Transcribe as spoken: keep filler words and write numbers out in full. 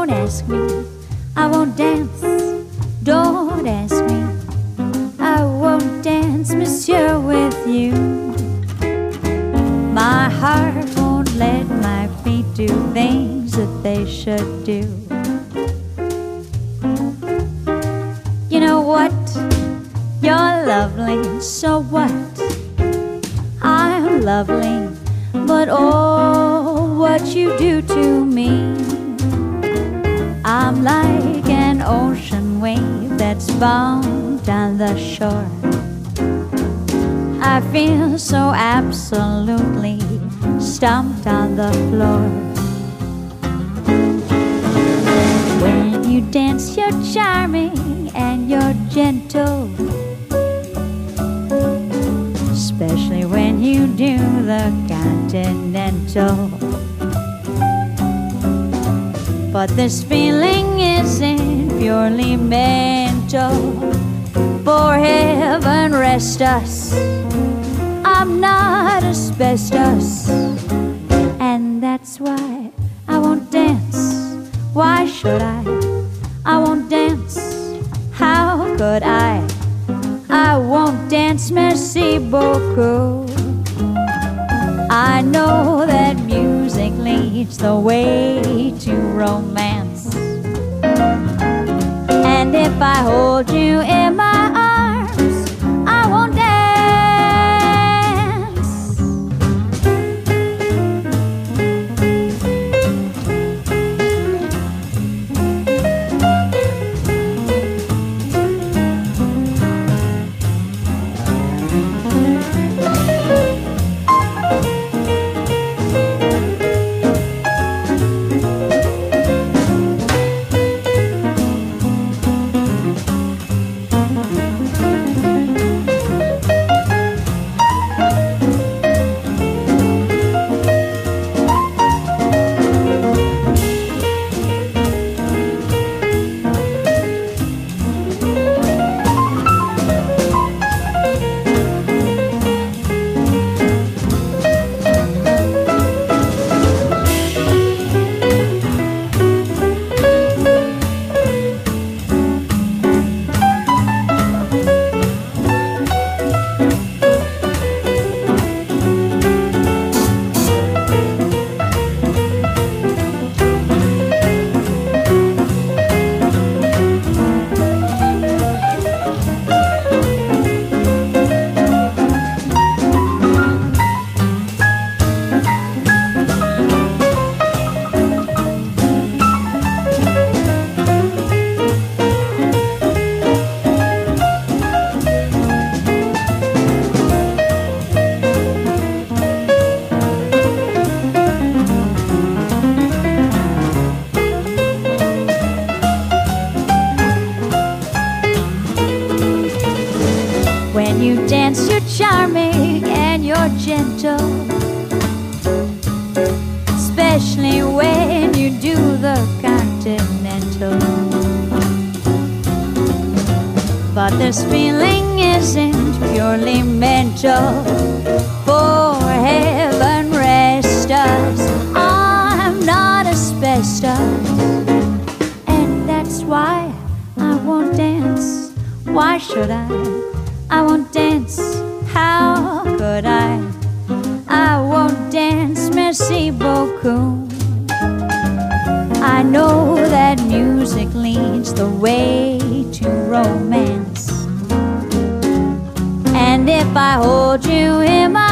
Don't ask me, I won't dance. Don't ask me, I won't dance, monsieur, with you. My heart won't let my feet do things that they should do. You know what? You're lovely, so what? I'm lovely, but oh, what you do to me. I'm like an ocean wave that's bound on the shore. I feel so absolutely stumped on the floor. When you dance, you're charming and you're gentle, especially when you do the continental. But this feeling isn't purely mental. For heaven rest us, I'm not asbestos. And that's why I won't dance. Why should I? I won't dance. How could I? I won't dance, merci beaucoup. I know that music leads the way to romance. And if I hold you in my arms, I won't dance. When you dance, you're charming and you're gentle, especially when you do the continental. But this feeling isn't purely mental. For heaven rest us, I'm not asbestos. And that's why I won't dance. Why should I? I won't dance, how could I? I won't dance, merci beaucoup. I know that music leads the way to romance. And if I hold you in my